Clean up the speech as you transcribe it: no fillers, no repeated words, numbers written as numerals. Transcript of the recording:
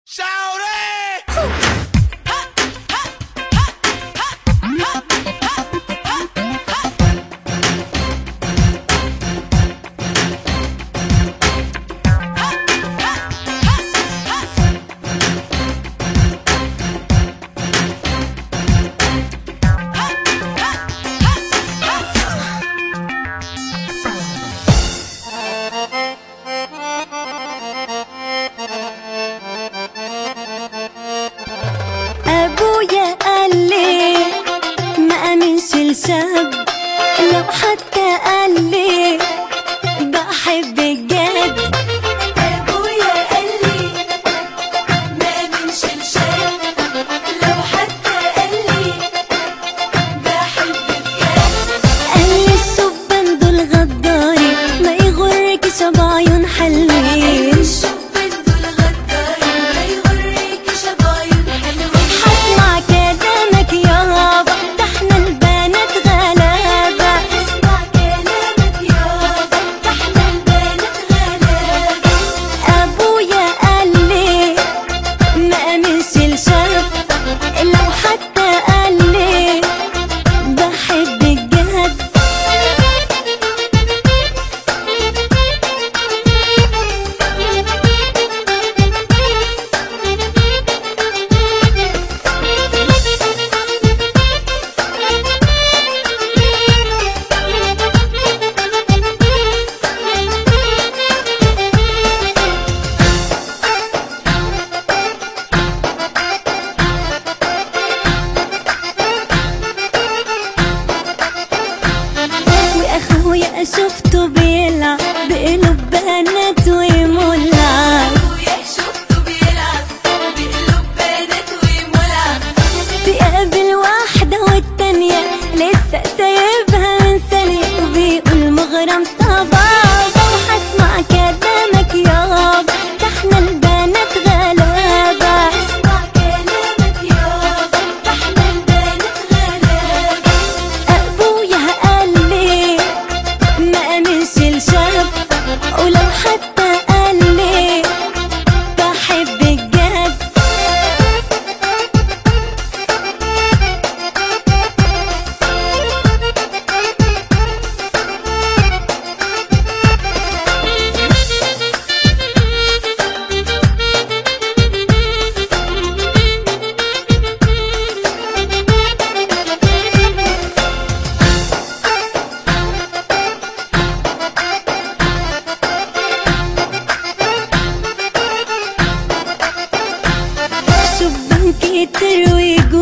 Shout it! أبويا قال لي ما أمنش لشاب، لو حتى قال لي بحبك جد. أبويا قال لي ما أمنش لشاب، لو حتى قال لي بحبك جد. قال لي الشبان دول غدارين، ما يغركش بعيون حلوين. ويا شفته بيلعب بقلوب بنات ومولع، ويا شفته بيلعب بقلوب بنات ومولع. بيقابل واحدة والتانية لسه سايبها من ثانية، وبيقول مغرم صبابة وهسمع كلامك يابا، ده احنا البنات غلابة. اسمع كلامك يابا، ده احنا البنات غلابة. أبويا قال لي ما أمنش لشاب، ولو حتى قال لي بحبك جد. شبان كتير ويجوا